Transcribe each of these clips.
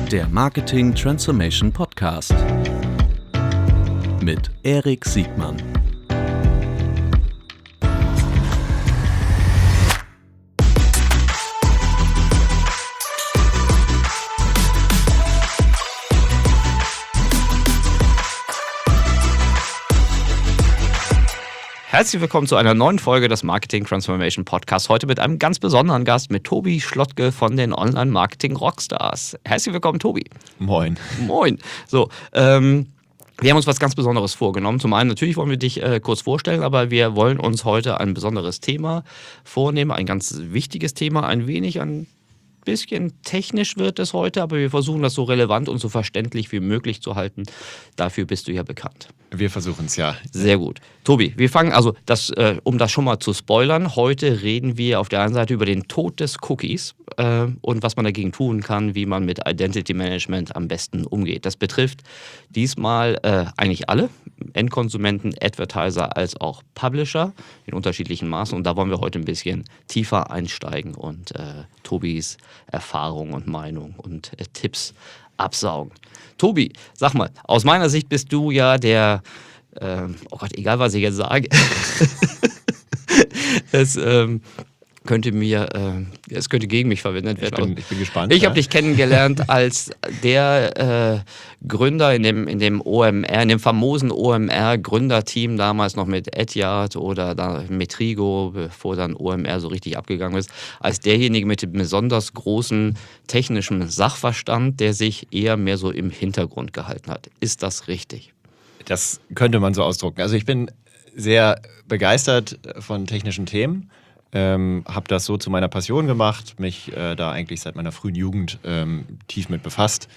Der Marketing Transformation Podcast mit Erik Siegmann. Herzlich willkommen zu einer neuen Folge des Marketing Transformation Podcasts. Heute mit einem ganz besonderen Gast, mit Tobi Schlottke von den Online-Marketing-Rockstars. Herzlich willkommen, Tobi. Moin. Moin. So, wir haben uns was ganz Besonderes vorgenommen. Zum einen, natürlich wollen wir dich kurz vorstellen, aber wir wollen uns heute ein besonderes Thema vornehmen, ein ganz wichtiges Thema, ein bisschen technisch wird es heute, aber wir versuchen das so relevant und so verständlich wie möglich zu halten. Dafür bist du ja bekannt. Wir versuchen es, ja. Sehr gut. Tobi, wir fangen, um das schon mal zu spoilern, heute reden wir auf der einen Seite über den Tod des Cookies und was man dagegen tun kann, wie man mit Identity Management am besten umgeht. Das betrifft diesmal eigentlich alle, Endkonsumenten, Advertiser als auch Publisher in unterschiedlichen Maßen. Und da wollen wir heute ein bisschen tiefer einsteigen und Tobis Erfahrung und Meinung und Tipps absaugen. Tobi, sag mal, aus meiner Sicht bist du ja der, oh Gott, egal was ich jetzt sage, es könnte gegen mich verwendet werden. Ich bin gespannt. Ich habe dich kennengelernt als der Gründer in dem OMR, in dem famosen OMR-Gründerteam, damals noch mit Etihad oder Metrigo, bevor dann OMR so richtig abgegangen ist, als derjenige mit dem besonders großen technischen Sachverstand, der sich eher mehr so im Hintergrund gehalten hat. Ist das richtig? Das könnte man so ausdrucken. Also ich bin sehr begeistert von technischen Themen. Habe das so zu meiner Passion gemacht, mich da eigentlich seit meiner frühen Jugend tief mit befasst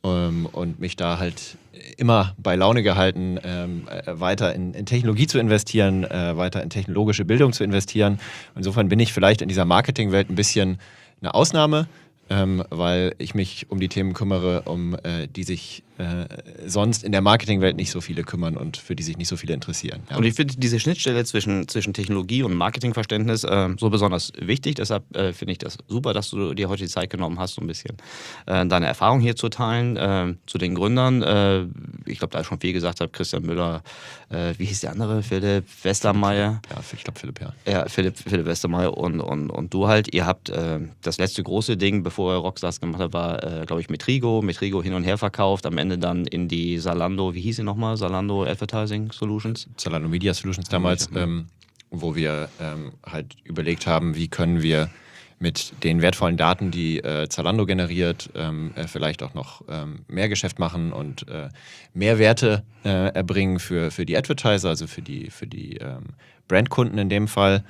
und mich da halt immer bei Laune gehalten, weiter in Technologie zu investieren, weiter in technologische Bildung zu investieren. Insofern bin ich vielleicht in dieser Marketingwelt ein bisschen eine Ausnahme, weil ich mich um die Themen kümmere, um die sich sonst in der Marketingwelt nicht so viele kümmern und für die sich nicht so viele interessieren. Ja. Und ich finde diese Schnittstelle zwischen Technologie und Marketingverständnis so besonders wichtig. Deshalb finde ich das super, dass du dir heute die Zeit genommen hast, so ein bisschen deine Erfahrung hier zu teilen. Zu den Gründern, ich glaube, da ich schon viel gesagt habe, Christian Müller, wie hieß der andere? Philipp Westermeier. Ja, ich glaube Philipp, ja. Ja, Philipp Westermeier und du halt. Ihr habt das letzte große Ding, bevor ihr Rockstars gemacht habt, war, glaube ich, Metrigo hin und her verkauft, am Ende dann in die Zalando, wie hieß sie nochmal? Zalando Advertising Solutions? Zalando Media Solutions damals, wo wir halt überlegt haben, wie können wir mit den wertvollen Daten, die Zalando generiert, vielleicht auch noch mehr Geschäft machen und mehr Werte erbringen für die Advertiser, also für die Brandkunden in dem Fall.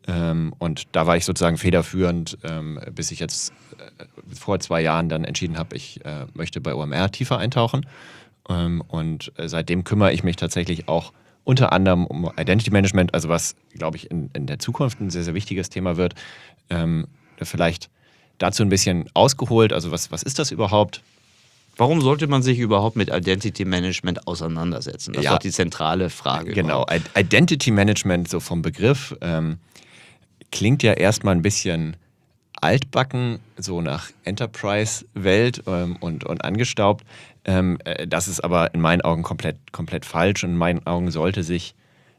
Und da war ich sozusagen federführend, bis ich jetzt vor 2 Jahren dann entschieden habe, ich möchte bei OMR tiefer eintauchen. Und seitdem kümmere ich mich tatsächlich auch unter anderem um Identity Management, also was, glaube ich, in der Zukunft ein sehr, sehr wichtiges Thema wird. Vielleicht dazu ein bisschen ausgeholt, also was ist das überhaupt? Warum sollte man sich überhaupt mit Identity Management auseinandersetzen? Das ist doch die zentrale Frage. Genau, Identity Management, so vom Begriff, klingt ja erstmal ein bisschen altbacken, so nach Enterprise-Welt und angestaubt. Das ist aber in meinen Augen komplett falsch und in meinen Augen sollten sich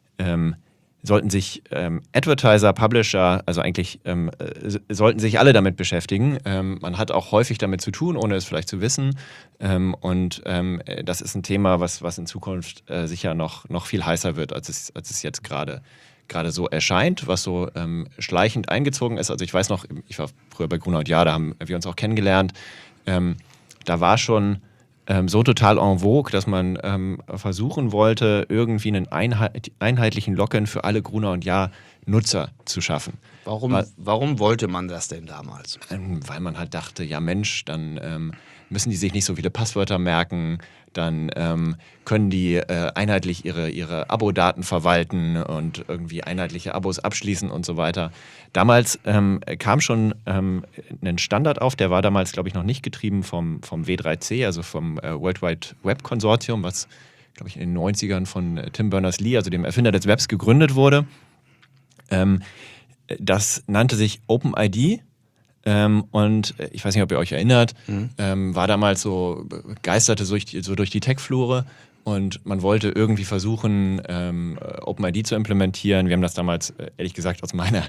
Advertiser, Publisher, also eigentlich sollten sich alle damit beschäftigen. Man hat auch häufig damit zu tun, ohne es vielleicht zu wissen. Das ist ein Thema, was in Zukunft sicher noch viel heißer wird, als es jetzt gerade so erscheint, was so schleichend eingezogen ist. Also ich weiß noch, ich war früher bei Gruner + Jahr, da haben wir uns auch kennengelernt. Da war schon so total en vogue, dass man versuchen wollte, irgendwie einen einheitlichen Login für alle Gruner + Jahr Nutzer zu schaffen. Warum wollte man das denn damals? Weil man halt dachte, ja Mensch, dann müssen die sich nicht so viele Passwörter merken, dann können die einheitlich ihre Abo-Daten verwalten und irgendwie einheitliche Abos abschließen und so weiter. Damals kam schon ein Standard auf, der war damals, glaube ich, noch nicht getrieben vom W3C, also vom World Wide Web Consortium, was, glaube ich, in den 90ern von Tim Berners-Lee, also dem Erfinder des Webs, gegründet wurde. Das nannte sich OpenID Und ich weiß nicht, ob ihr euch erinnert, war damals so, geisterte so durch die Tech-Flure und man wollte irgendwie versuchen, OpenID zu implementieren. Wir haben das damals, ehrlich gesagt, aus meiner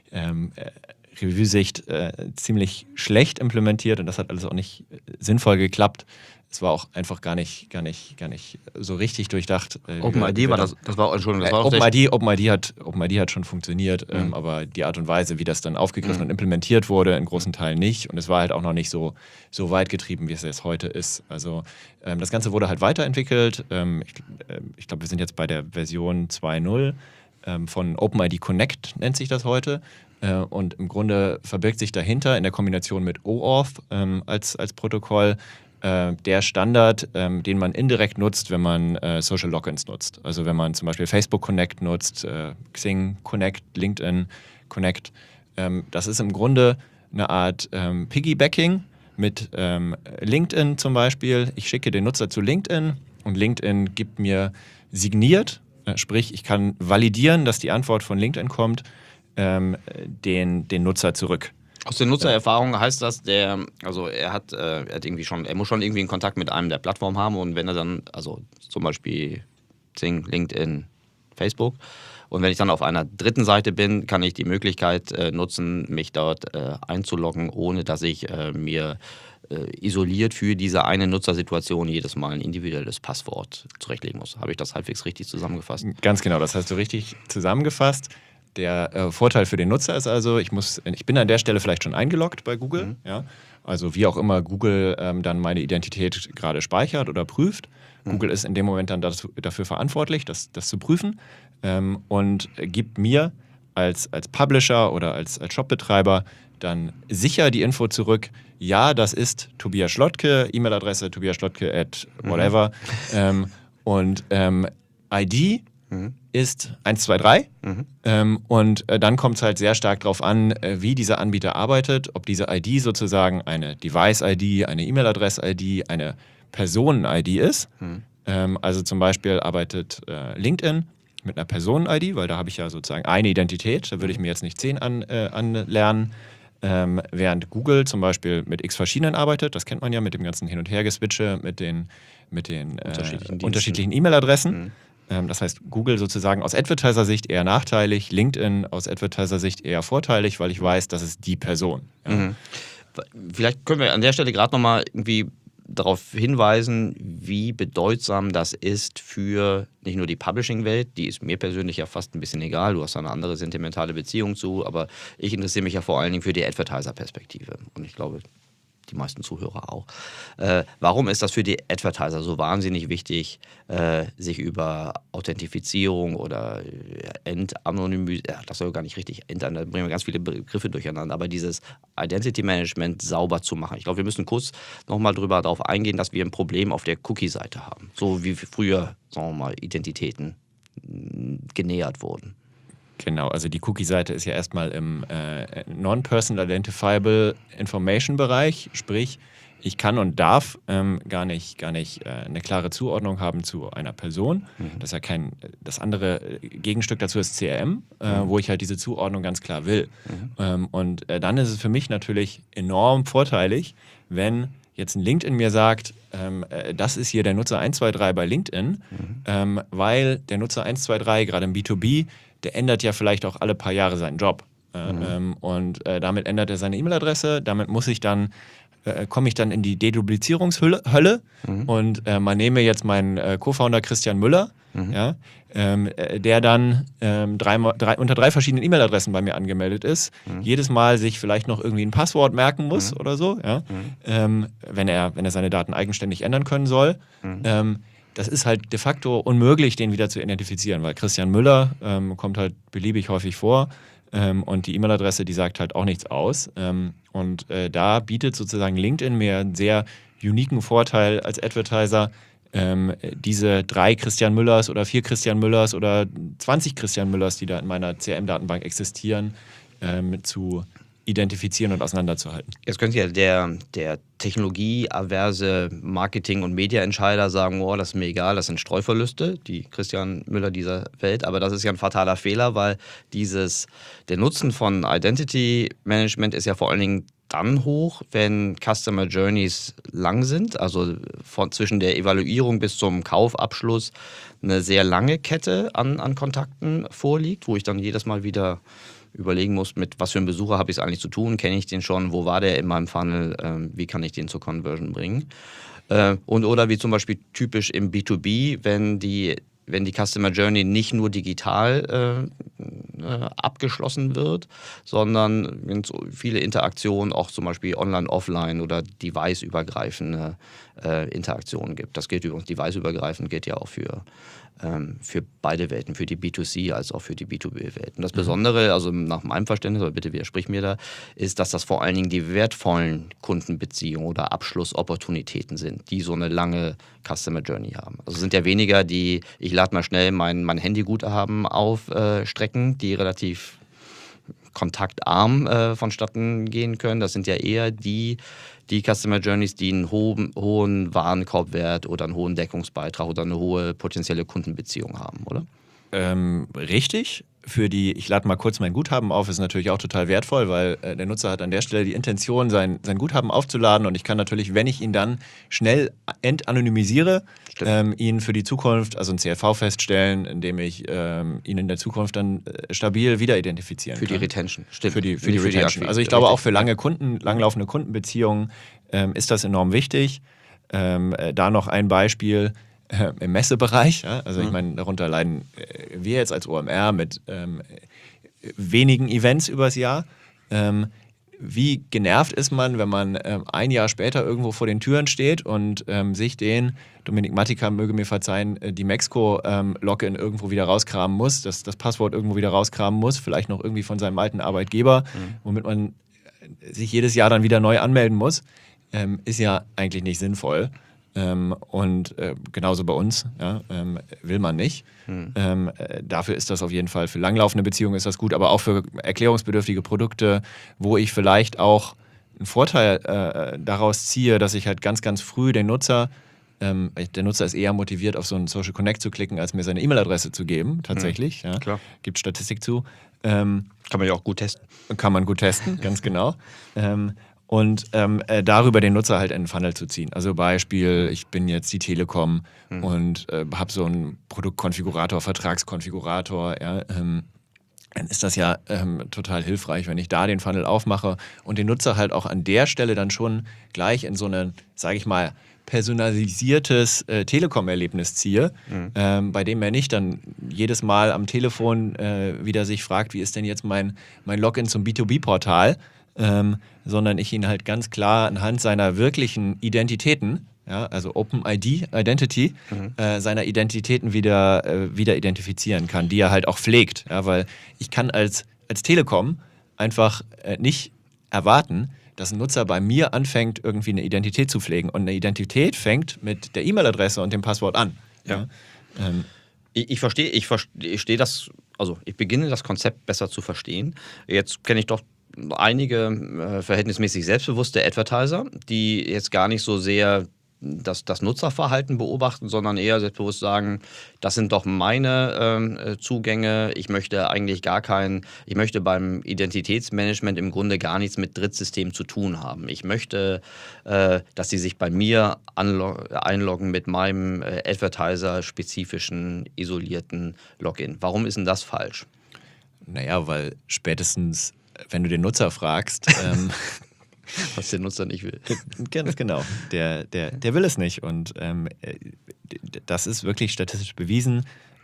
Revue-Sicht ziemlich schlecht implementiert und das hat alles auch nicht sinnvoll geklappt. Es war auch einfach gar nicht so richtig durchdacht. OpenID war das war Entschuldigung, das war OpenID hat schon funktioniert, aber die Art und Weise, wie das dann aufgegriffen und implementiert wurde, in großen Teilen nicht. Und es war halt auch noch nicht so weit getrieben, wie es jetzt heute ist. Also das Ganze wurde halt weiterentwickelt. Ich glaube, wir sind jetzt bei der Version 2.0 von OpenID Connect, nennt sich das heute. Und im Grunde verbirgt sich dahinter in der Kombination mit OAuth als Protokoll der Standard, den man indirekt nutzt, wenn man Social Logins nutzt. Also wenn man zum Beispiel Facebook Connect nutzt, Xing Connect, LinkedIn Connect. Das ist im Grunde eine Art Piggybacking mit LinkedIn zum Beispiel. Ich schicke den Nutzer zu LinkedIn und LinkedIn gibt mir signiert, sprich ich kann validieren, dass die Antwort von LinkedIn kommt, den Nutzer zurück. Aus den Nutzererfahrungen heißt das, er muss schon irgendwie einen Kontakt mit einem der Plattformen haben und wenn er dann, also zum Beispiel Xing, LinkedIn, Facebook, und wenn ich dann auf einer dritten Seite bin, kann ich die Möglichkeit nutzen, mich dort einzuloggen, ohne dass ich mir isoliert für diese eine Nutzersituation jedes Mal ein individuelles Passwort zurechtlegen muss. Habe ich das halbwegs richtig zusammengefasst? Ganz genau, das hast du richtig zusammengefasst. Der Vorteil für den Nutzer ist also, ich bin an der Stelle vielleicht schon eingeloggt bei Google, ja? Also wie auch immer Google dann meine Identität gerade speichert oder prüft. Google ist in dem Moment dann dafür verantwortlich, das zu prüfen und gibt mir als Publisher oder als Shopbetreiber dann sicher die Info zurück, ja, das ist Tobias Schlottke, E-Mail-Adresse tobiasschlottke@whatever und ID ist 123 und dann kommt es halt sehr stark darauf an, wie dieser Anbieter arbeitet, ob diese ID sozusagen eine Device-ID, eine E-Mail-Adress-ID, eine Personen-ID ist. Also zum Beispiel arbeitet LinkedIn mit einer Personen-ID, weil da habe ich ja sozusagen eine Identität, da würde ich mir jetzt nicht 10 anlernen. Während Google zum Beispiel mit x verschiedenen arbeitet, das kennt man ja mit dem ganzen Hin- und Hergeswitche, mit den unterschiedlichen E-Mail-Adressen. Das heißt, Google sozusagen aus Advertiser-Sicht eher nachteilig, LinkedIn aus Advertiser-Sicht eher vorteilig, weil ich weiß, das ist die Person. Ja. Vielleicht können wir an der Stelle gerade nochmal irgendwie darauf hinweisen, wie bedeutsam das ist für nicht nur die Publishing-Welt, die ist mir persönlich ja fast ein bisschen egal, du hast da eine andere sentimentale Beziehung zu, aber ich interessiere mich ja vor allen Dingen für die Advertiser-Perspektive und ich glaube, die meisten Zuhörer auch. Warum ist das für die Advertiser so wahnsinnig wichtig, sich über Authentifizierung oder Entanonymisierung, das soll gar nicht richtig, da bringen wir ganz viele Begriffe durcheinander, aber dieses Identity Management sauber zu machen. Ich glaube, wir müssen kurz nochmal darauf eingehen, dass wir ein Problem auf der Cookie-Seite haben. So wie früher, sagen wir mal, Identitäten genähert wurden. Genau, also die Cookie-Seite ist ja erstmal im Non-Personal Identifiable Information-Bereich, sprich, ich kann und darf gar nicht eine klare Zuordnung haben zu einer Person. Das ist ja das andere Gegenstück dazu ist CRM, wo ich halt diese Zuordnung ganz klar will. Und dann ist es für mich natürlich enorm vorteilig, wenn jetzt ein LinkedIn mir sagt, das ist hier der Nutzer 123 bei LinkedIn, weil der Nutzer 123 gerade im B2B, der ändert ja vielleicht auch alle paar Jahre seinen Job. Und damit ändert er seine E-Mail-Adresse, damit komme ich dann in die Deduplizierungshölle und man nehme jetzt meinen Co-Founder Christian Müller, ja, der dann unter 3 verschiedenen E-Mail-Adressen bei mir angemeldet ist, jedes Mal sich vielleicht noch irgendwie ein Passwort merken muss oder so, ja, wenn er seine Daten eigenständig ändern können soll. Das ist halt de facto unmöglich, den wieder zu identifizieren, weil Christian Müller kommt halt beliebig häufig vor und die E-Mail-Adresse, die sagt halt auch nichts aus. Und da bietet sozusagen LinkedIn mir einen sehr uniken Vorteil als Advertiser, diese 3 Christian Müllers oder 4 Christian Müllers oder 20 Christian Müllers, die da in meiner CRM-Datenbank existieren, zu identifizieren und auseinanderzuhalten. Jetzt könnte ja der technologieaverse Marketing- und Mediaentscheider sagen, oh, das ist mir egal, das sind Streuverluste, die Christian Müller dieser Welt, aber das ist ja ein fataler Fehler, weil der Nutzen von Identity Management ist ja vor allen Dingen dann hoch, wenn Customer Journeys lang sind, also zwischen der Evaluierung bis zum Kaufabschluss eine sehr lange Kette an Kontakten vorliegt, wo ich dann jedes Mal wieder überlegen muss, mit was für einem Besucher habe ich es eigentlich zu tun, kenne ich den schon, wo war der in meinem Funnel, wie kann ich den zur Conversion bringen. Oder wie zum Beispiel typisch im B2B, wenn die Customer Journey nicht nur digital abgeschlossen wird, sondern wenn es viele Interaktionen, auch zum Beispiel online, offline oder device-übergreifende Interaktionen gibt. Das gilt übrigens, device-übergreifend gilt ja auch für beide Welten, für die B2C als auch für die B2B-Welten. Das Besondere, also nach meinem Verständnis, aber bitte widersprich mir da, ist, dass das vor allen Dingen die wertvollen Kundenbeziehungen oder Abschlussopportunitäten sind, die so eine lange Customer Journey haben. Also sind ja weniger die, ich lade mal schnell mein Handyguthaben auf Strecken, die relativ kontaktarm vonstatten gehen können. Das sind ja eher die Customer Journeys, die einen hohen Warenkorbwert oder einen hohen Deckungsbeitrag oder eine hohe potenzielle Kundenbeziehung haben, oder? Richtig. Ich lade mal kurz mein Guthaben auf, ist natürlich auch total wertvoll, weil der Nutzer hat an der Stelle die Intention, sein Guthaben aufzuladen und ich kann natürlich, wenn ich ihn dann schnell entanonymisiere, ihn für die Zukunft, also ein CLV feststellen, indem ich ihn in der Zukunft dann stabil wieder identifizieren kann. Für die Retention, stimmt. Für die Retention. Also ich glaube auch für langlaufende Kundenbeziehungen ist das enorm wichtig. Da noch ein Beispiel. Im Messebereich, ja? Also ich meine, darunter leiden wir jetzt als OMR mit wenigen Events übers Jahr. Wie genervt ist man, wenn man ein Jahr später irgendwo vor den Türen steht und sich Dominik Mattika möge mir verzeihen, die Mexco-Login irgendwo wieder rauskramen muss, das Passwort irgendwo wieder rauskramen muss, vielleicht noch irgendwie von seinem alten Arbeitgeber, womit man sich jedes Jahr dann wieder neu anmelden muss, ist ja eigentlich nicht sinnvoll. Und genauso bei uns, ja, will man nicht. Dafür ist das auf jeden Fall, für langlaufende Beziehungen ist das gut, aber auch für erklärungsbedürftige Produkte, wo ich vielleicht auch einen Vorteil daraus ziehe, dass ich halt ganz, ganz früh der Nutzer ist eher motiviert, auf so einen Social Connect zu klicken, als mir seine E-Mail-Adresse zu geben, tatsächlich. Ja. Klar. Gibt Statistik zu. Kann man ja auch gut testen. Kann man gut testen, ganz genau. Und darüber den Nutzer halt in den Funnel zu ziehen. Also Beispiel, ich bin jetzt die Telekom und habe so einen Produktkonfigurator, Vertragskonfigurator, ja, dann ist das ja total hilfreich, wenn ich da den Funnel aufmache und den Nutzer halt auch an der Stelle dann schon gleich in so ein, sage ich mal, personalisiertes Telekom-Erlebnis ziehe, bei dem er nicht dann jedes Mal am Telefon wieder sich fragt, wie ist denn jetzt mein Login zum B2B-Portal, sondern ich ihn halt ganz klar anhand seiner wirklichen Identitäten, ja, also Identity, seiner Identitäten wieder identifizieren kann, die er halt auch pflegt. Ja, weil ich kann als Telekom einfach nicht erwarten, dass ein Nutzer bei mir anfängt, irgendwie eine Identität zu pflegen. Und eine Identität fängt mit der E-Mail-Adresse und dem Passwort an. Ja. Ich verstehe das, also ich beginne das Konzept besser zu verstehen. Jetzt kenne ich doch einige verhältnismäßig selbstbewusste Advertiser, die jetzt gar nicht so sehr das Nutzerverhalten beobachten, sondern eher selbstbewusst sagen, das sind doch meine Zugänge, ich möchte beim Identitätsmanagement im Grunde gar nichts mit Drittsystemen zu tun haben. Ich möchte, dass sie sich bei mir einloggen mit meinem Advertiser-spezifischen, isolierten Login. Warum ist denn das falsch? Naja, weil spätestens, wenn du den Nutzer fragst, was der Nutzer nicht will. Ganz genau. Der will es nicht. Und das ist wirklich statistisch bewiesen,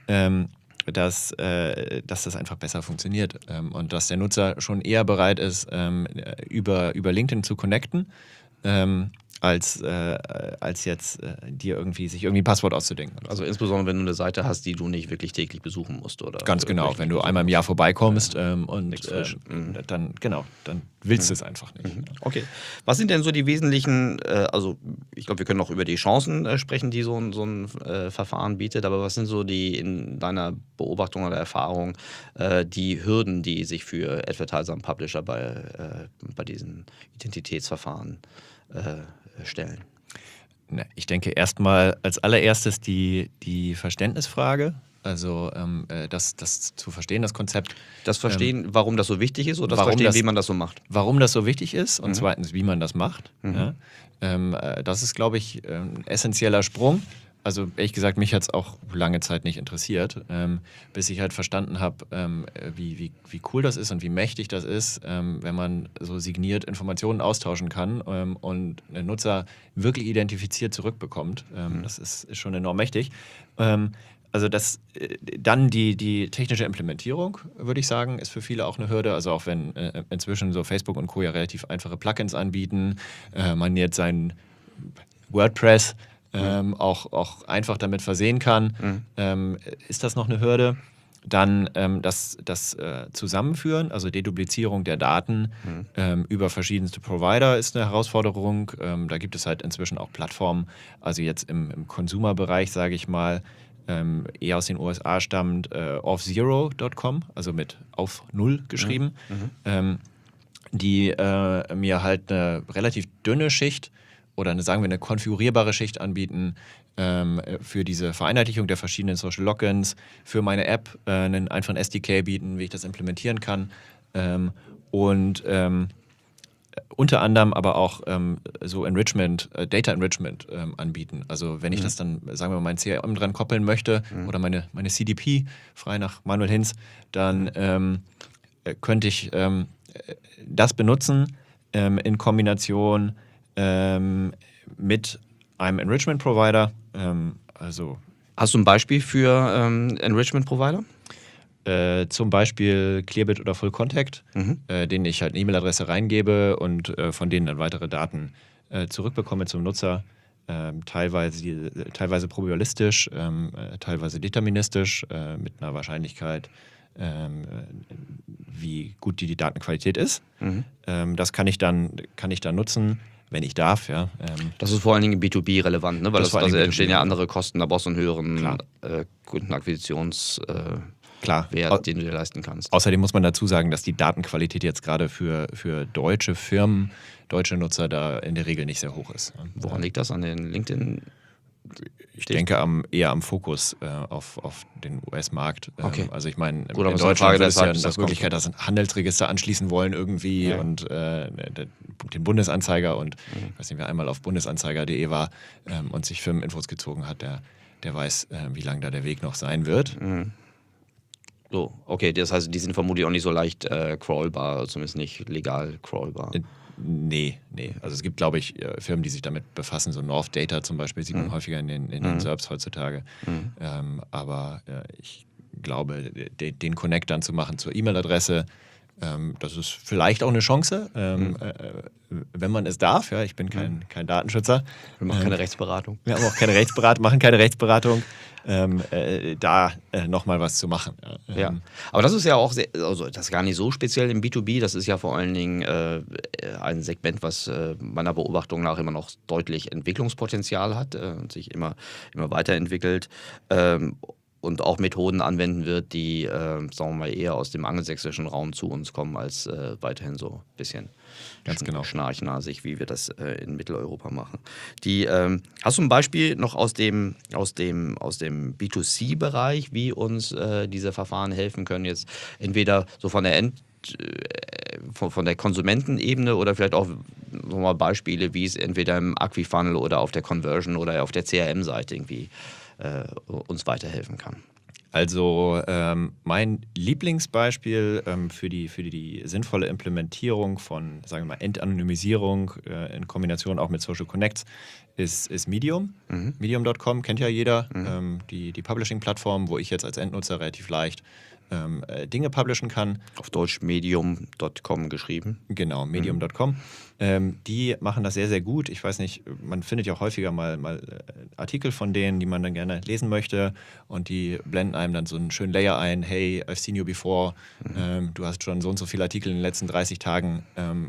dass das einfach besser funktioniert. Und dass der Nutzer schon eher bereit ist, über LinkedIn zu connecten, als jetzt dir sich irgendwie ein Passwort auszudenken. Also insbesondere, wenn du eine Seite hast, die du nicht wirklich täglich besuchen musst. Oder ganz genau, wenn du einmal im Jahr vorbeikommst dann willst du es einfach nicht. Okay. Was sind denn so die wesentlichen, also ich glaube, wir können auch über die Chancen sprechen, die so ein Verfahren bietet, aber was sind so die in deiner Beobachtung oder Erfahrung die Hürden, die sich für Advertiser und Publisher bei diesen Identitätsverfahren stellen? Ich denke erstmal als allererstes die Verständnisfrage. Also das zu verstehen, das Konzept. Das Verstehen, warum das so wichtig ist, oder das warum Verstehen, das- wie man das so macht? Warum das so wichtig ist und zweitens, wie man das macht. Ja? Das ist, glaube ich, ein essentieller Sprung. Also ehrlich gesagt, mich hat es auch lange Zeit nicht interessiert, bis ich halt verstanden habe, wie cool das ist und wie mächtig das ist, wenn man so signiert Informationen austauschen kann und ein Nutzer wirklich identifiziert zurückbekommt. Das ist schon enorm mächtig. Also dann die technische Implementierung, würde ich sagen, ist für viele auch eine Hürde. Also auch wenn inzwischen so Facebook und Co. ja relativ einfache Plugins anbieten, man jetzt sein WordPress auch einfach damit versehen kann, ist das noch eine Hürde. Dann das Zusammenführen, also Deduplizierung der Daten über verschiedenste Provider ist eine Herausforderung. Da gibt es halt inzwischen auch Plattformen, also jetzt im Consumer-Bereich, sage ich mal, eher aus den USA stammt, offzero.com, also mit auf Null geschrieben, die mir halt eine relativ dünne Schicht oder eine konfigurierbare Schicht anbieten für diese Vereinheitlichung der verschiedenen Social Logins, für meine App einen einfachen SDK bieten, wie ich das implementieren kann und unter anderem aber auch so Enrichment, Data Enrichment anbieten. Also wenn ich das dann, sagen wir mal, mein CRM dran koppeln möchte oder meine CDP, frei nach Manuel Hinz, dann könnte ich das benutzen in Kombination mit einem Enrichment-Provider. Hast du ein Beispiel für Enrichment-Provider? Zum Beispiel Clearbit oder Full Contact, denen ich halt eine E-Mail-Adresse reingebe und von denen dann weitere Daten zurückbekomme zum Nutzer. Teilweise probabilistisch, teilweise deterministisch, mit einer Wahrscheinlichkeit, wie gut die Datenqualität ist. Das kann ich dann nutzen, wenn ich darf. Ja. Das ist vor allen Dingen im B2B relevant, ne? Weil Das ist vor allen da Dingen entstehen B2B ja andere Kosten, da brauchst du einen höheren Klar. Kundenakquisitionswert, Klar. den du dir leisten kannst. Außerdem muss man dazu sagen, dass die Datenqualität jetzt gerade für deutsche Firmen, deutsche Nutzer da in der Regel nicht sehr hoch ist. Woran liegt das? An den LinkedIn? Ich denke eher am Fokus auf den US-Markt. Okay. Also ich meine, Gut, aber in so eine Deutschland Frage wird es ja deshalb, das Möglichkeit, dass ein Handelsregister anschließen wollen irgendwie und den Bundesanzeiger und ich weiß nicht, wer einmal auf bundesanzeiger.de war und sich Firmeninfos gezogen hat, der weiß, wie lang da der Weg noch sein wird. So, okay, das heißt, die sind vermutlich auch nicht so leicht crawlbar, zumindest nicht legal crawlbar. Nee. Also es gibt, glaube ich, Firmen, die sich damit befassen. So North Data zum Beispiel sieht man häufiger in den SERPs heutzutage. Aber ich glaube, den Connect dann zu machen zur E-Mail-Adresse, das ist vielleicht auch eine Chance, wenn man es darf. Ja, ich bin kein Datenschützer. Wir machen keine Rechtsberatung. Wir haben auch keine Rechtsberatung, machen keine Rechtsberatung. Da nochmal was zu machen. Ja, aber das ist ja auch also das ist gar nicht so speziell im B2B, das ist ja vor allen Dingen ein Segment, was meiner Beobachtung nach immer noch deutlich Entwicklungspotenzial hat und sich immer weiterentwickelt und auch Methoden anwenden wird, die, sagen wir mal, eher aus dem angelsächsischen Raum zu uns kommen, als weiterhin so ein bisschen Ganz genau. schnarchnasig, wie wir das in Mitteleuropa machen. Hast du ein Beispiel noch aus dem B2C-Bereich, wie uns diese Verfahren helfen können, jetzt entweder so von der von der Konsumentenebene oder vielleicht auch so mal Beispiele, wie es entweder im Acquis-Funnel oder auf der Conversion oder auf der CRM-Seite irgendwie uns weiterhelfen kann. Also mein Lieblingsbeispiel für die sinnvolle Implementierung von, sagen wir mal, Entanonymisierung in Kombination auch mit Social Connects ist Medium. Medium.com kennt ja jeder, die Publishing-Plattform, wo ich jetzt als Endnutzer relativ leicht Dinge publishen kann. Auf Deutsch medium.com geschrieben. Genau, medium.com. Die machen das sehr, sehr gut. Ich weiß nicht, man findet ja auch häufiger mal Artikel von denen, die man dann gerne lesen möchte und die blenden einem dann so einen schönen Layer ein. Hey, I've seen you before. Du hast schon so und so viele Artikel in den letzten 30 Tagen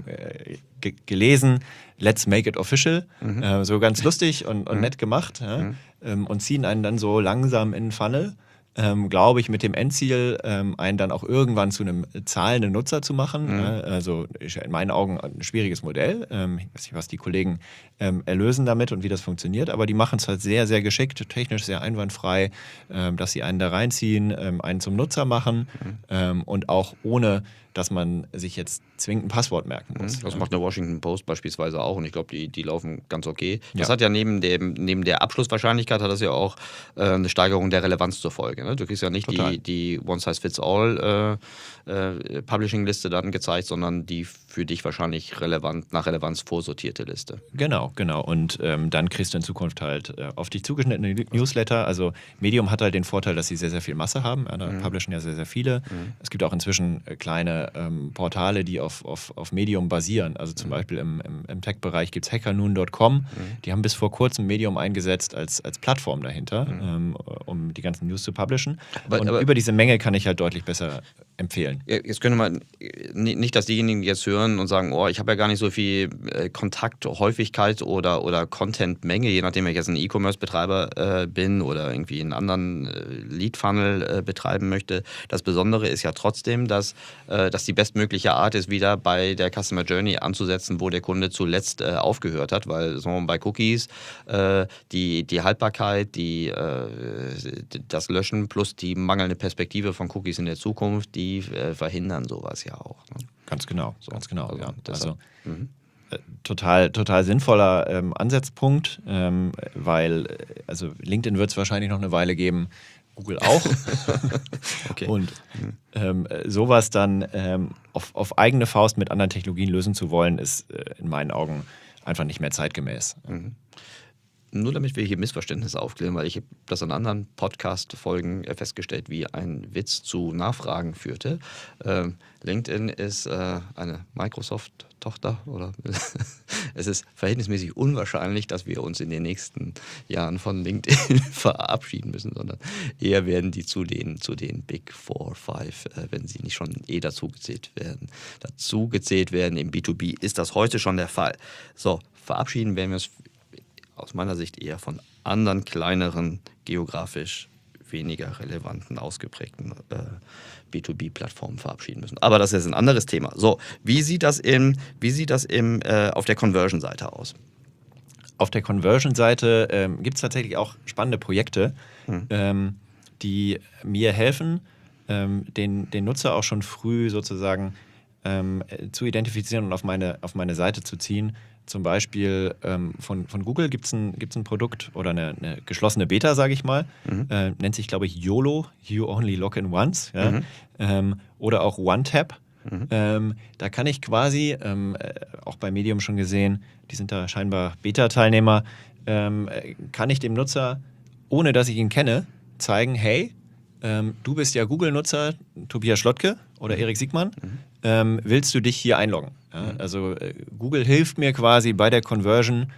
gelesen. Let's make it official. So ganz lustig und nett gemacht. Ja? Und ziehen einen dann so langsam in den Funnel. glaube ich, mit dem Endziel, einen dann auch irgendwann zu einem zahlenden Nutzer zu machen. Also in meinen Augen ein schwieriges Modell. Ich weiß nicht, was die Kollegen erlösen damit und wie das funktioniert, aber die machen es halt sehr, sehr geschickt, technisch sehr einwandfrei, dass sie einen da reinziehen, einen zum Nutzer machen und auch ohne, dass man sich jetzt zwingend ein Passwort merken muss. Das macht eine Washington Post beispielsweise auch und ich glaube, die laufen ganz okay. Das Ja. hat ja neben der Abschlusswahrscheinlichkeit hat das ja auch eine Steigerung der Relevanz zur Folge. Ne? Du kriegst ja nicht Total. die One-Size-Fits-All Publishing-Liste dann gezeigt, sondern die für dich wahrscheinlich nach Relevanz vorsortierte Liste. Genau. Und dann kriegst du in Zukunft halt auf dich zugeschnittene Newsletter. Also Medium hat halt den Vorteil, dass sie sehr, sehr viel Masse haben. Da publishen ja sehr, sehr viele. Es gibt auch inzwischen kleine Portale, die auf Medium basieren. Also zum Beispiel im Tech-Bereich gibt es hackernoon.com. Die haben bis vor kurzem Medium eingesetzt als Plattform dahinter, um die ganzen News zu publishen. Aber über diese Menge kann ich halt deutlich besser empfehlen. Jetzt könnte man nicht, dass diejenigen die jetzt hören und sagen, oh, ich habe ja gar nicht so viel Kontakthäufigkeit oder Content-Menge, je nachdem, ob ich jetzt ein E-Commerce-Betreiber bin oder irgendwie einen anderen Lead-Funnel betreiben möchte. Das Besondere ist ja trotzdem, dass die bestmögliche Art ist, wieder bei der Customer Journey anzusetzen, wo der Kunde zuletzt aufgehört hat, weil sagen wir mal, bei Cookies die Haltbarkeit, das Löschen plus die mangelnde Perspektive von Cookies in der Zukunft, die verhindern sowas ja auch. Ne? Ganz genau. Also, Ja. deshalb, Total sinnvoller Ansatzpunkt, weil also LinkedIn wird es wahrscheinlich noch eine Weile geben, Google auch. Okay. Und sowas dann auf eigene Faust mit anderen Technologien lösen zu wollen, ist in meinen Augen einfach nicht mehr zeitgemäß. Nur damit wir hier Missverständnisse aufklären, weil ich habe das in anderen Podcast-Folgen festgestellt, wie ein Witz zu Nachfragen führte. LinkedIn ist eine Microsoft-Tochter oder es ist verhältnismäßig unwahrscheinlich, dass wir uns in den nächsten Jahren von LinkedIn verabschieden müssen, sondern eher werden die zu den Big 4, 5, wenn sie nicht schon dazugezählt werden. Im B2B ist das heute schon der Fall. So, verabschieden werden wir uns aus meiner Sicht eher von anderen, kleineren, geografisch weniger relevanten, ausgeprägten B2B-Plattformen verabschieden müssen. Aber das ist ein anderes Thema. So, wie sieht das auf der Conversion-Seite aus? Auf der Conversion-Seite gibt es tatsächlich auch spannende Projekte, die mir helfen, den Nutzer auch schon früh sozusagen zu identifizieren und auf meine Seite zu ziehen. Zum Beispiel von Google gibt es ein Produkt oder eine geschlossene Beta, sage ich mal. Nennt sich, glaube ich, YOLO, You Only Log In Once. Ja? Oder auch OneTap. Da kann ich quasi, auch bei Medium schon gesehen, die sind da scheinbar Beta-Teilnehmer, kann ich dem Nutzer, ohne dass ich ihn kenne, zeigen, hey, du bist ja Google-Nutzer, Tobias Schlottke oder Erik Siegmann, willst du dich hier einloggen? Ja, also Google hilft mir quasi bei der Conversion,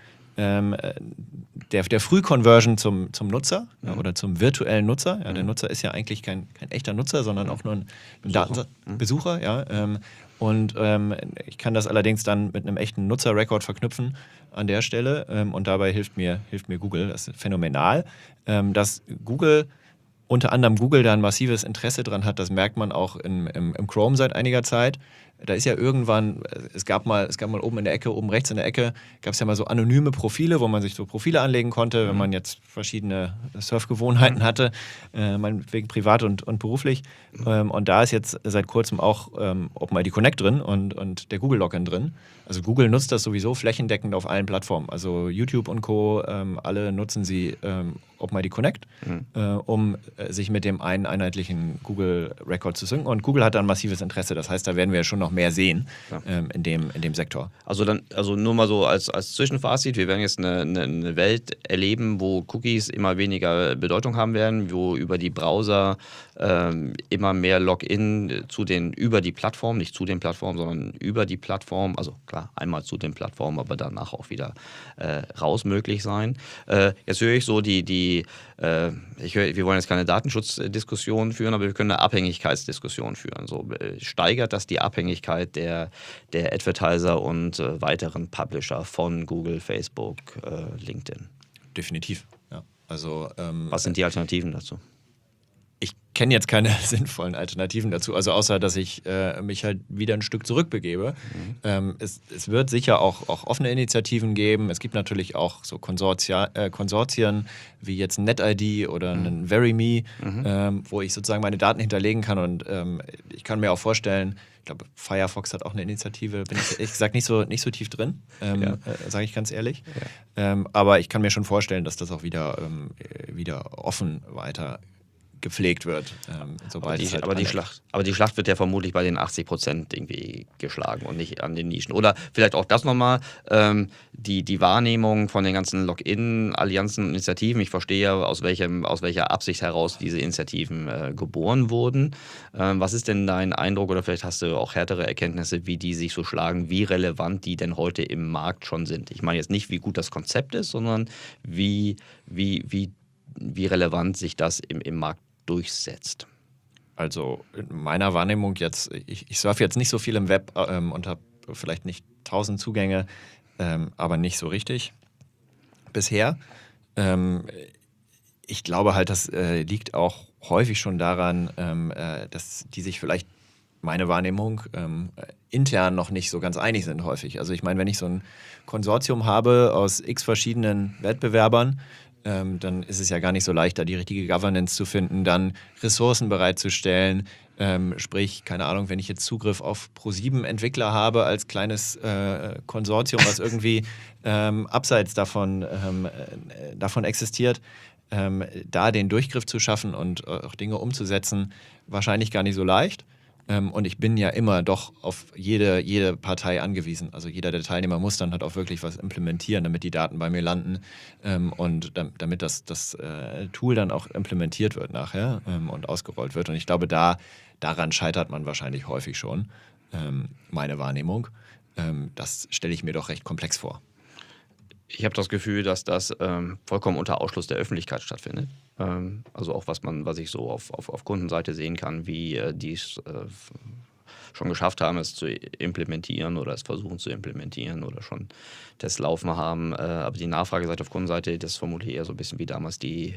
der Früh-Conversion zum Nutzer oder zum virtuellen Nutzer. Ja, der Nutzer ist ja eigentlich kein echter Nutzer, sondern auch nur ein Besucher. Ja, und ich kann das allerdings dann mit einem echten Nutzerrekord verknüpfen an der Stelle und dabei hilft mir Google. Das ist phänomenal. Dass unter anderem Google da ein massives Interesse dran hat, das merkt man auch im Chrome seit einiger Zeit. Da ist ja irgendwann, es gab mal oben rechts in der Ecke, gab es ja mal so anonyme Profile, wo man sich so Profile anlegen konnte, wenn man jetzt verschiedene Surfgewohnheiten hatte, meinetwegen privat und beruflich. Und da ist jetzt seit kurzem auch OpenID Connect drin und der Google Login drin. Also Google nutzt das sowieso flächendeckend auf allen Plattformen. Also YouTube und Co., alle nutzen sie OpenID Connect, um sich mit dem einen einheitlichen Google-Record zu synken. Und Google hat da ein massives Interesse. Das heißt, da werden wir schon noch mehr sehen in dem Sektor. Also nur mal so als Zwischenfazit, wir werden jetzt eine Welt erleben, wo Cookies immer weniger Bedeutung haben werden, wo über die Browser immer mehr Login über die Plattform, nicht zu den Plattformen, sondern über die Plattform, also klar, einmal zu den Plattformen, aber danach auch wieder raus möglich sein. Jetzt höre ich so wir wollen jetzt keine Datenschutzdiskussion führen, aber wir können eine Abhängigkeitsdiskussion führen. So, steigert das die Abhängigkeit der Advertiser und weiteren Publisher von Google, Facebook, LinkedIn? Definitiv, ja. Also, was sind die Alternativen dazu? Ich kenne jetzt keine sinnvollen Alternativen dazu, also außer, dass ich mich halt wieder ein Stück zurückbegebe. Es wird sicher auch offene Initiativen geben. Es gibt natürlich auch so Konsortien wie jetzt ein NetID oder ein VeryMe, wo ich sozusagen meine Daten hinterlegen kann und ich kann mir auch vorstellen, ich glaube, Firefox hat auch eine Initiative, bin ich ehrlich gesagt nicht so tief drin, sage ich ganz ehrlich. Ja. Aber ich kann mir schon vorstellen, dass das auch wieder offen weiter gepflegt wird. Sobald aber die Schlacht wird ja vermutlich bei den 80% irgendwie geschlagen und nicht an den Nischen. Oder vielleicht auch das nochmal, die Wahrnehmung von den ganzen Login-Allianzen und Initiativen. Ich verstehe ja, aus welcher Absicht heraus diese Initiativen geboren wurden. Was ist denn dein Eindruck, oder vielleicht hast du auch härtere Erkenntnisse, wie die sich so schlagen, wie relevant die denn heute im Markt schon sind? Ich meine jetzt nicht, wie gut das Konzept ist, sondern wie relevant sich das im Markt durchsetzt. Also in meiner Wahrnehmung jetzt, ich surfe jetzt nicht so viel im Web und habe vielleicht nicht 1000 Zugänge, aber nicht so richtig bisher. Ich glaube halt, das liegt auch häufig schon daran, dass die sich vielleicht, meine Wahrnehmung, intern noch nicht so ganz einig sind häufig. Also ich meine, wenn ich so ein Konsortium habe aus x verschiedenen Wettbewerbern, dann ist es ja gar nicht so leicht, da die richtige Governance zu finden, dann Ressourcen bereitzustellen. Sprich, keine Ahnung, wenn ich jetzt Zugriff auf Pro7-Entwickler habe als kleines Konsortium, was irgendwie abseits davon existiert, da den Durchgriff zu schaffen und auch Dinge umzusetzen, wahrscheinlich gar nicht so leicht. Und ich bin ja immer doch auf jede Partei angewiesen. Also jeder der Teilnehmer muss dann halt auch wirklich was implementieren, damit die Daten bei mir landen und damit das Tool dann auch implementiert wird nachher und ausgerollt wird. Und ich glaube, daran scheitert man wahrscheinlich häufig schon, meine Wahrnehmung. Das stelle ich mir doch recht komplex vor. Ich habe das Gefühl, dass das vollkommen unter Ausschluss der Öffentlichkeit stattfindet. Also auch was ich so auf Kundenseite sehen kann, wie die es schon geschafft haben, es zu implementieren oder es versuchen zu implementieren oder schon Tests laufen haben. Aber die Nachfrageseite auf Kundenseite, das ist vermutlich eher so ein bisschen wie damals die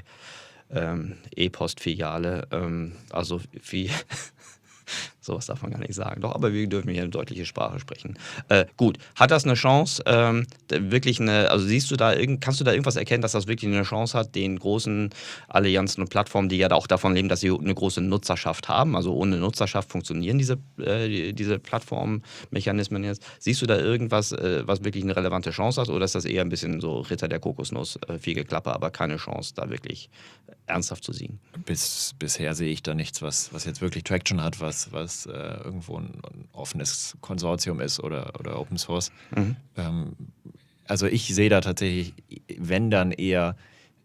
E-Post-Filiale. Also wie... Sowas darf man gar nicht sagen. Doch, aber wir dürfen hier eine deutliche Sprache sprechen. Gut, hat das eine Chance, also kannst du da irgendwas erkennen, dass das wirklich eine Chance hat, den großen Allianzen und Plattformen, die ja auch davon leben, dass sie eine große Nutzerschaft haben, also ohne Nutzerschaft funktionieren diese Plattformmechanismen jetzt. Siehst du da irgendwas, was wirklich eine relevante Chance hat, oder ist das eher ein bisschen so Ritter der Kokosnuss, viel Geklappe, aber keine Chance, da wirklich ernsthaft zu siegen? Bisher sehe ich da nichts, was jetzt wirklich Traction hat, was irgendwo ein offenes Konsortium ist oder Open Source. Also ich sehe da tatsächlich, wenn dann eher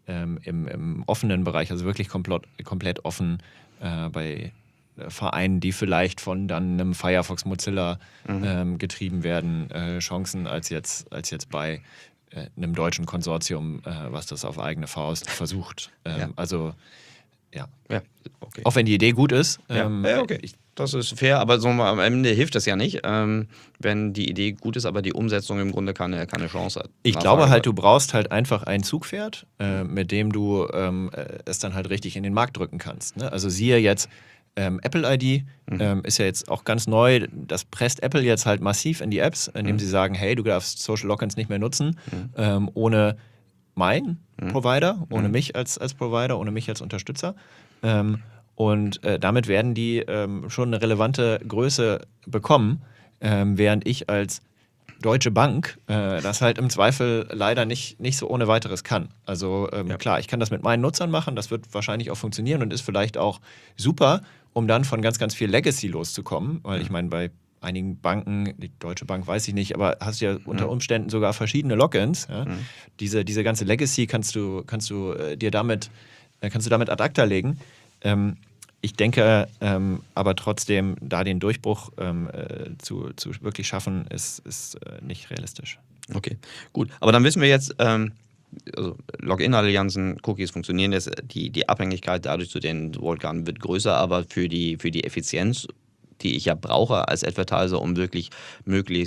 im offenen Bereich, also wirklich komplett offen bei Vereinen, die vielleicht von dann einem Firefox Mozilla getrieben werden, Chancen als jetzt bei einem deutschen Konsortium, was das auf eigene Faust versucht. Also ja, okay. Auch wenn die Idee gut ist. Okay. Das ist fair, aber so am Ende hilft das ja nicht, wenn die Idee gut ist, aber die Umsetzung im Grunde keine Chance hat. Ich glaube halt, du brauchst halt einfach ein Zugpferd, mit dem du es dann halt richtig in den Markt drücken kannst. Ne? Also siehe jetzt Apple ID, ist ja jetzt auch ganz neu. Das presst Apple jetzt halt massiv in die Apps, indem sie sagen, hey, du darfst Social Logins nicht mehr nutzen, ohne meinen Provider, ohne mich als Provider, ohne mich als Unterstützer. Und damit werden die schon eine relevante Größe bekommen, während ich als Deutsche Bank das halt im Zweifel leider nicht so ohne weiteres kann. Also klar, ich kann das mit meinen Nutzern machen, das wird wahrscheinlich auch funktionieren und ist vielleicht auch super, um dann von ganz, ganz viel Legacy loszukommen, weil ich meine, bei einigen Banken, die Deutsche Bank weiß ich nicht, aber hast du ja unter Umständen sogar verschiedene Logins. Ja? Diese ganze Legacy kannst du damit ad acta legen. Ich denke aber trotzdem, da den Durchbruch zu wirklich schaffen, ist nicht realistisch. Okay, gut. Aber dann wissen wir jetzt, also Login-Allianzen, Cookies funktionieren jetzt, die Abhängigkeit dadurch zu den Walled-Garden wird größer, aber für die Effizienz, die ich ja brauche als Advertiser, um wirklich möglichst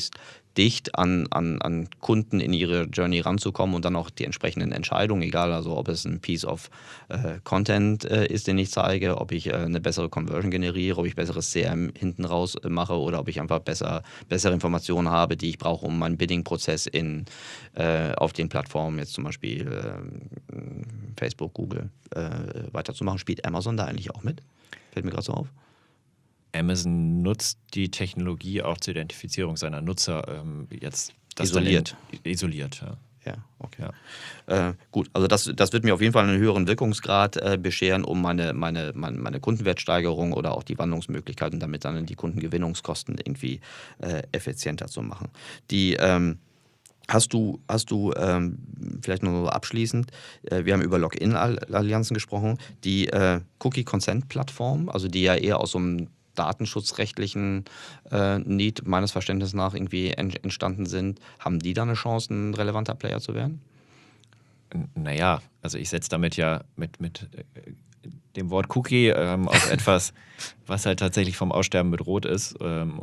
dicht an Kunden in ihre Journey ranzukommen und dann auch die entsprechenden Entscheidungen, egal also ob es ein Piece of Content ist, den ich zeige, ob ich eine bessere Conversion generiere, ob ich besseres CRM hinten raus mache oder ob ich einfach bessere Informationen habe, die ich brauche, um meinen Bidding-Prozess auf den Plattformen, jetzt zum Beispiel Facebook, Google, weiterzumachen. Spielt Amazon da eigentlich auch mit? Fällt mir gerade so auf. Amazon nutzt die Technologie auch zur Identifizierung seiner Nutzer jetzt Isoliert. Isoliert, ja. Ja, okay. Ja. Gut, also das wird mir auf jeden Fall einen höheren Wirkungsgrad bescheren, um meine Kundenwertsteigerung oder auch die Wandlungsmöglichkeiten, damit dann die Kundengewinnungskosten irgendwie effizienter zu machen. Die Hast du vielleicht noch so abschließend, wir haben über Login-Allianzen gesprochen, die Cookie-Consent-Plattform, also die ja eher aus so einem datenschutzrechtlichen Need meines Verständnisses nach irgendwie entstanden sind, haben die da eine Chance, ein relevanter Player zu werden? Naja, also ich setze damit ja mit dem Wort Cookie auf etwas, was halt tatsächlich vom Aussterben bedroht ist.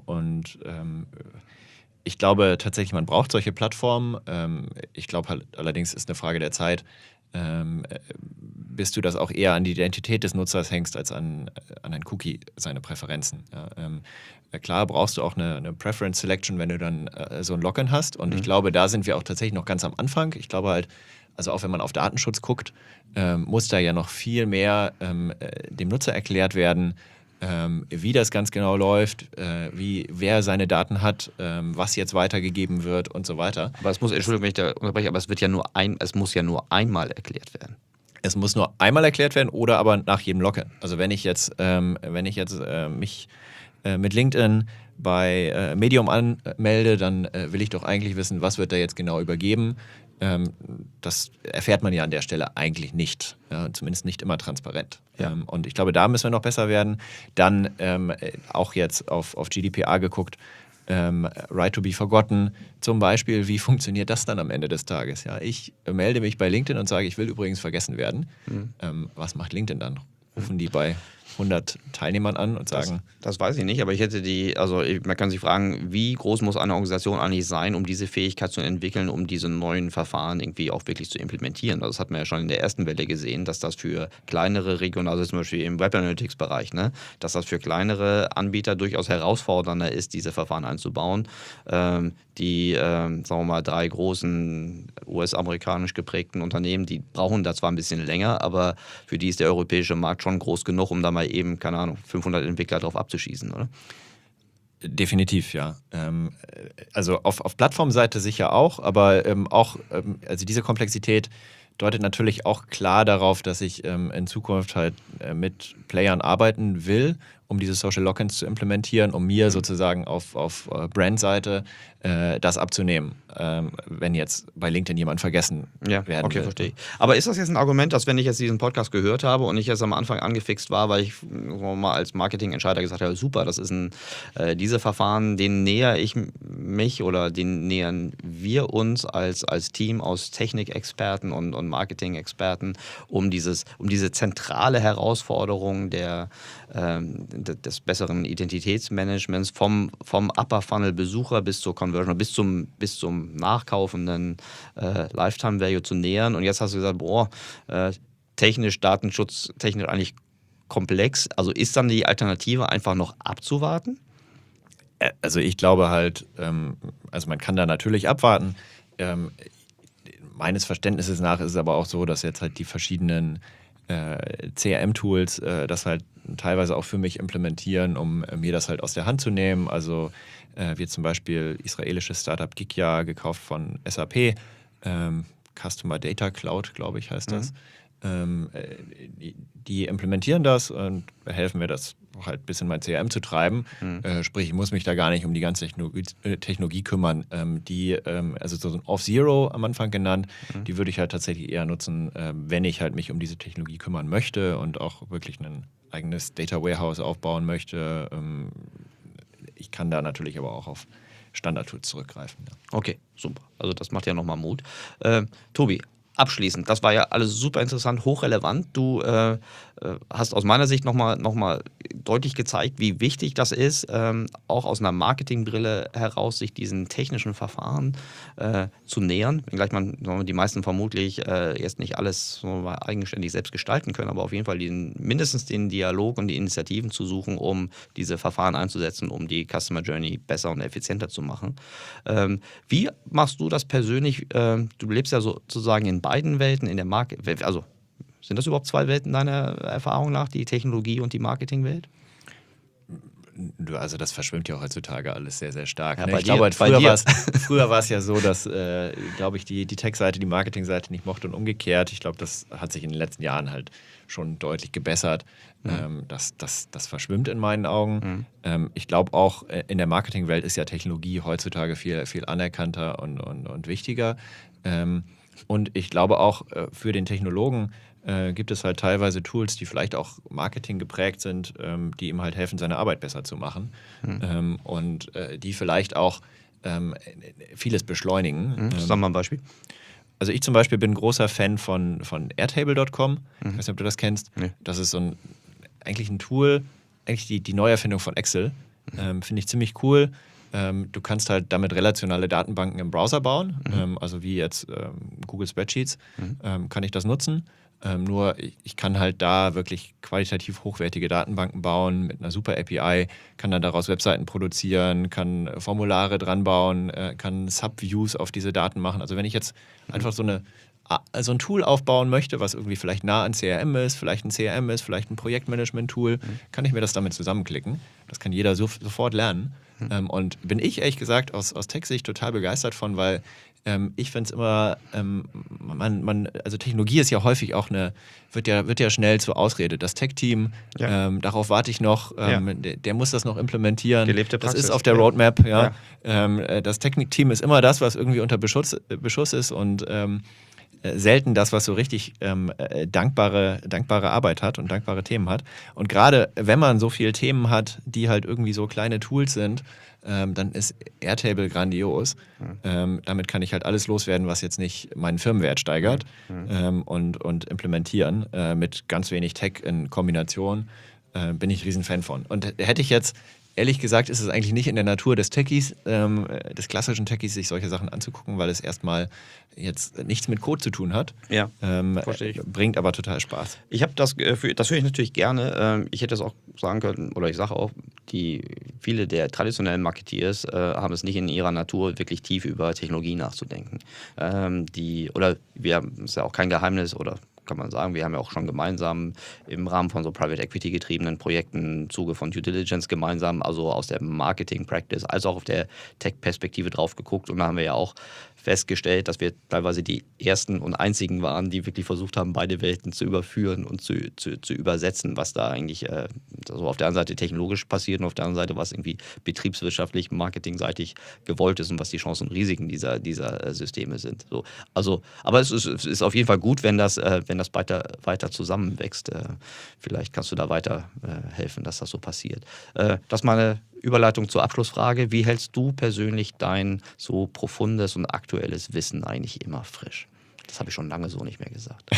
Ich glaube tatsächlich, man braucht solche Plattformen. Ich glaube halt, allerdings ist eine Frage der Zeit, bis du das auch eher an die Identität des Nutzers hängst, als an ein Cookie, seine Präferenzen. Ja, klar brauchst du auch eine Preference Selection, wenn du dann so ein Login hast. Und ich glaube, da sind wir auch tatsächlich noch ganz am Anfang. Ich glaube halt, also auch wenn man auf Datenschutz guckt, muss da ja noch viel mehr dem Nutzer erklärt werden, wie das ganz genau läuft, wer seine Daten hat, was jetzt weitergegeben wird und so weiter. Aber es muss, Entschuldigung, wenn ich da unterbreche, aber es muss ja nur einmal erklärt werden. Es muss nur einmal erklärt werden oder aber nach jedem Login. Also wenn ich jetzt mich mit LinkedIn bei Medium anmelde, dann will ich doch eigentlich wissen, was wird da jetzt genau übergeben. Das erfährt man ja an der Stelle eigentlich nicht. Ja, zumindest nicht immer transparent. Ja. Und ich glaube, da müssen wir noch besser werden. Dann auch jetzt auf GDPR geguckt, Right to be forgotten. Zum Beispiel, wie funktioniert das dann am Ende des Tages? Ja, ich melde mich bei LinkedIn und sage, ich will übrigens vergessen werden. Was macht LinkedIn dann? Rufen die bei 100 Teilnehmern an und sagen... Das weiß ich nicht, aber man kann sich fragen, wie groß muss eine Organisation eigentlich sein, um diese Fähigkeit zu entwickeln, um diese neuen Verfahren irgendwie auch wirklich zu implementieren. Also das hat man ja schon in der ersten Welle gesehen, dass das für kleinere regionale, also zum Beispiel im Web Analytics-Bereich, dass das für kleinere Anbieter durchaus herausfordernder ist, diese Verfahren einzubauen. Sagen wir mal, 3 großen US-amerikanisch geprägten Unternehmen, die brauchen da zwar ein bisschen länger, aber für die ist der europäische Markt schon groß genug, um da mal eben, keine Ahnung, 500 Entwickler drauf abzuschießen, oder? Definitiv, ja. Also auf Plattformseite sicher auch, aber also diese Komplexität deutet natürlich auch klar darauf, dass ich in Zukunft halt mit Playern arbeiten will, um diese Social Logins zu implementieren, um mir sozusagen auf Brandseite das abzunehmen, wenn jetzt bei LinkedIn jemand vergessen werden okay, will. verstehe ich. Aber ist das jetzt ein Argument, dass wenn ich jetzt diesen Podcast gehört habe und ich jetzt am Anfang angefixt war, weil ich mal als Marketingentscheider gesagt habe, super, das ist diese Verfahren, denen näher ich mich oder denen nähern wir uns als Team aus Technikexperten und Marketing-Experten, um diese zentrale Herausforderung des besseren Identitätsmanagements vom Upper Funnel Besucher bis zur Conversion, bis zum nachkaufenden Lifetime Value zu nähern. Und jetzt hast du gesagt, technisch, datenschutztechnisch eigentlich komplex. Also ist dann die Alternative einfach noch abzuwarten? Also ich glaube halt, also man kann da natürlich abwarten. Meines Verständnisses nach ist es aber auch so, dass jetzt halt die verschiedenen CRM-Tools das halt teilweise auch für mich implementieren, um mir das halt aus der Hand zu nehmen. Also wie zum Beispiel israelisches Startup Gigya, gekauft von SAP, Customer Data Cloud, glaube ich, heißt das. Die implementieren das und helfen mir, das halt bis in mein CRM zu treiben. Sprich, ich muss mich da gar nicht um die ganze Technologie kümmern. Also so ein Off-Zero am Anfang genannt, die würde ich halt tatsächlich eher nutzen, wenn ich halt mich um diese Technologie kümmern möchte und auch wirklich ein eigenes Data Warehouse aufbauen möchte. Ich kann da natürlich aber auch auf Standard-Tools zurückgreifen. Ja. Okay, super. Also das macht ja nochmal Mut. Tobi, abschließend, das war ja alles super interessant, hochrelevant. Du hast aus meiner Sicht nochmal deutlich gezeigt, wie wichtig das ist, auch aus einer Marketingbrille heraus, sich diesen technischen Verfahren zu nähern. Wenngleich die meisten vermutlich jetzt nicht alles so eigenständig selbst gestalten können, aber auf jeden Fall mindestens den Dialog und die Initiativen zu suchen, um diese Verfahren einzusetzen, um die Customer Journey besser und effizienter zu machen. Wie machst du das persönlich? Du lebst ja sozusagen in beiden Welten, in der also sind das überhaupt zwei Welten deiner Erfahrung nach, die Technologie- und die Marketingwelt? Also das verschwimmt ja heutzutage alles sehr, sehr stark. Ja, Ne? bei Ich dir- glaube, bei dir. früher war es ja so, dass, glaube ich, die Tech-Seite die Marketing-Seite nicht mochte und umgekehrt. Ich glaube, das hat sich in den letzten Jahren halt schon deutlich gebessert. Das verschwimmt in meinen Augen. Ich glaube auch, in der Marketingwelt ist ja Technologie heutzutage viel, viel anerkannter und wichtiger. Und ich glaube auch, für den Technologen gibt es halt teilweise Tools, die vielleicht auch Marketing geprägt sind, die ihm halt helfen, seine Arbeit besser zu machen. Und die vielleicht auch vieles beschleunigen. Sag mal ein Beispiel. Also ich zum Beispiel bin großer Fan von airtable.com. Ich weiß nicht, ob du das kennst. Nee. Das ist eigentlich ein Tool, eigentlich die Neuerfindung von Excel. Finde ich ziemlich cool. Du kannst halt damit relationale Datenbanken im Browser bauen, also wie jetzt Google Spreadsheets, kann ich das nutzen. Nur ich kann halt da wirklich qualitativ hochwertige Datenbanken bauen mit einer super API, kann dann daraus Webseiten produzieren, kann Formulare dran bauen, kann Subviews auf diese Daten machen. Also wenn ich jetzt einfach so ein Tool aufbauen möchte, was irgendwie vielleicht nah an CRM ist, vielleicht ein CRM ist, vielleicht ein Projektmanagement-Tool, kann ich mir das damit zusammenklicken. Das kann jeder sofort lernen. Und bin ich ehrlich gesagt aus Tech-Sicht total begeistert von, weil ich finde es immer, also Technologie ist ja häufig auch wird ja schnell zur Ausrede. Das Tech-Team, darauf warte ich noch, der muss das noch implementieren. Gelebte Praxis. Das ist auf der Roadmap, das Technik-Team ist immer das, was irgendwie unter Beschuss ist und selten das, was so richtig dankbare Arbeit hat und dankbare Themen hat. Und gerade wenn man so viele Themen hat, die halt irgendwie so kleine Tools sind, dann ist Airtable grandios. Damit kann ich halt alles loswerden, was jetzt nicht meinen Firmenwert steigert und implementieren mit ganz wenig Tech in Kombination. Bin ich riesen Fan von. Und hätte ich jetzt ehrlich gesagt ist es eigentlich nicht in der Natur des Techies, des klassischen Techies, sich solche Sachen anzugucken, weil es erstmal jetzt nichts mit Code zu tun hat. Ja, verstehe ich. Bringt aber total Spaß. Ich habe das Gefühl, das höre ich natürlich gerne. Ich hätte es auch sagen können, oder ich sage auch, viele der traditionellen Marketeers haben es nicht in ihrer Natur, wirklich tief über Technologie nachzudenken. Wir haben, ist ja auch kein Geheimnis, oder kann man sagen, wir haben ja auch schon gemeinsam im Rahmen von so Private Equity getriebenen Projekten im Zuge von Due Diligence gemeinsam, also aus der Marketing Practice, als auch auf der Tech-Perspektive drauf geguckt. Und da haben wir ja auch festgestellt, dass wir teilweise die ersten und einzigen waren, die wirklich versucht haben, beide Welten zu überführen und zu übersetzen, was da eigentlich so auf der einen Seite technologisch passiert und auf der anderen Seite, was irgendwie betriebswirtschaftlich, marketingseitig gewollt ist und was die Chancen und Risiken dieser Systeme sind. So, also, aber es ist auf jeden Fall gut, wenn das weiter zusammenwächst. Vielleicht kannst du da weiter helfen, dass das so passiert. Das ist meine Überleitung zur Abschlussfrage. Wie hältst du persönlich dein so profundes und aktuelles Wissen eigentlich immer frisch? Das habe ich schon lange so nicht mehr gesagt.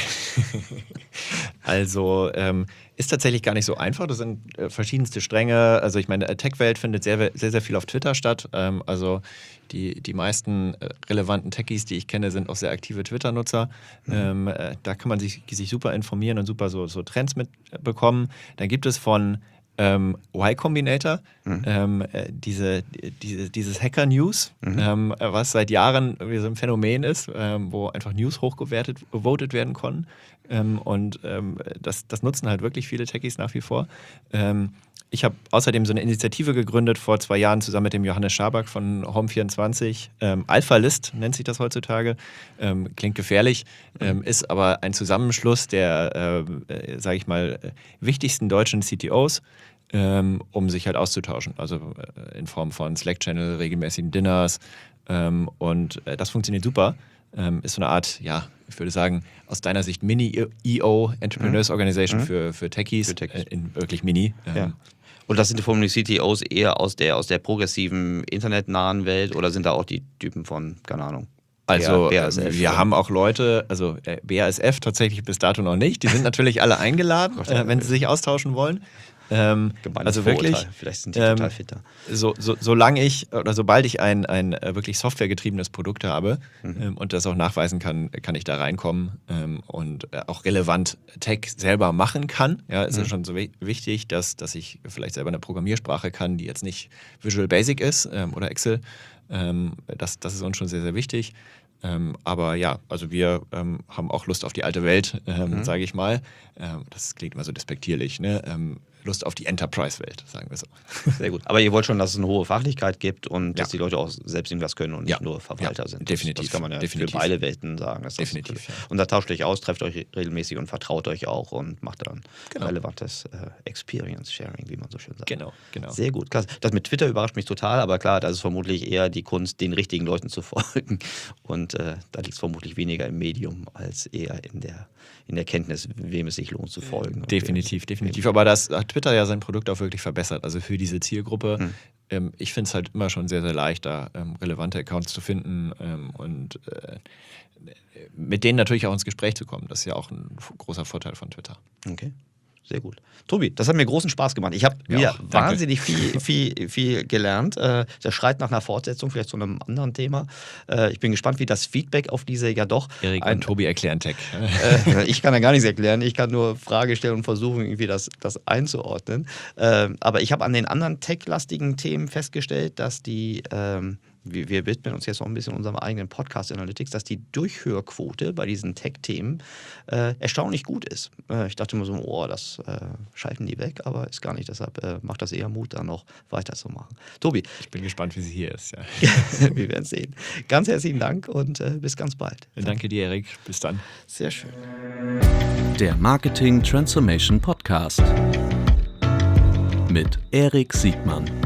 Also ist tatsächlich gar nicht so einfach. Das sind verschiedenste Stränge. Also ich meine, Tech-Welt findet sehr, sehr, sehr viel auf Twitter statt. Also die meisten relevanten Techies, die ich kenne, sind auch sehr aktive Twitter-Nutzer. Da kann man sich super informieren und super so Trends mitbekommen. Dann gibt es von Y Combinator, dieses Hacker-News, was seit Jahren irgendwie so ein Phänomen ist, wo einfach News hochgevotet werden konnten. Das nutzen halt wirklich viele Techies nach wie vor. Ich habe außerdem so eine Initiative gegründet vor 2 Jahren zusammen mit dem Johannes Schaback von Home24. Alpha-List nennt sich das heutzutage. Klingt gefährlich, ist aber ein Zusammenschluss der, sage ich mal, wichtigsten deutschen CTOs, um sich halt auszutauschen. Also in Form von Slack-Channel, regelmäßigen Dinners. Das funktioniert super. Ist so eine Art, ja, ich würde sagen, aus deiner Sicht Mini-EO, Entrepreneurs Organization für Techies. In wirklich Mini. Ja. Und das sind die CTOs eher aus der progressiven, internetnahen Welt oder sind da auch die Typen von, keine Ahnung, Also BASF, wir haben auch Leute, also BASF tatsächlich bis dato noch nicht. Die sind natürlich alle eingeladen, wenn sie sich austauschen wollen. Also wirklich, vielleicht sind die total fitter. Solange ich oder sobald ich ein wirklich softwaregetriebenes Produkt habe und das auch nachweisen kann, kann ich da reinkommen und auch relevant Tech selber machen kann. Ja, ist ja schon so wichtig, dass ich vielleicht selber eine Programmiersprache kann, die jetzt nicht Visual Basic ist oder Excel. Das ist uns schon sehr, sehr wichtig. Aber ja, also wir haben auch Lust auf die alte Welt, sage ich mal. Das klingt immer so despektierlich, ne? Lust auf die Enterprise-Welt, sagen wir so. Sehr gut. Aber ihr wollt schon, dass es eine hohe Fachlichkeit gibt und dass die Leute auch selbst irgendwas können und nicht nur Verwalter sind. Definitiv. Das kann man ja für beide Welten sagen. Definitiv. Ja. Und da tauscht euch aus, trefft euch regelmäßig und vertraut euch auch und macht dann relevantes Experience-Sharing, wie man so schön sagt. Genau. Sehr gut. Klasse. Das mit Twitter überrascht mich total, aber klar, das ist vermutlich eher die Kunst, den richtigen Leuten zu folgen. Und da liegt es vermutlich weniger im Medium als eher in der Kenntnis, wem es sich lohnt zu folgen. Definitiv. Aber das hat Twitter ja sein Produkt auch wirklich verbessert. Also für diese Zielgruppe. Ich finde es halt immer schon sehr, sehr leicht, da relevante Accounts zu finden und mit denen natürlich auch ins Gespräch zu kommen. Das ist ja auch ein großer Vorteil von Twitter. Okay. Sehr gut. Tobi, das hat mir großen Spaß gemacht. Ich habe wieder wahnsinnig viel gelernt. Das schreit nach einer Fortsetzung, vielleicht zu einem anderen Thema. Ich bin gespannt, wie das Feedback auf diese ja doch... Erik und Tobi erklären Tech. Ich kann ja gar nichts erklären. Ich kann nur Fragen stellen und versuchen, irgendwie das einzuordnen. Aber ich habe an den anderen tech-lastigen Themen festgestellt, dass die... wir widmen uns jetzt noch ein bisschen unserem eigenen Podcast Analytics, dass die Durchhörquote bei diesen Tech-Themen erstaunlich gut ist. Ich dachte immer so, das schalten die weg, aber ist gar nicht. Deshalb macht das eher Mut, da noch weiterzumachen. Tobi. Ich bin gespannt, wie sie hier ist. Ja. Wir werden sehen. Ganz herzlichen Dank und bis ganz bald. Danke dir, Erik. Bis dann. Sehr schön. Der Marketing Transformation Podcast mit Erik Siegmann.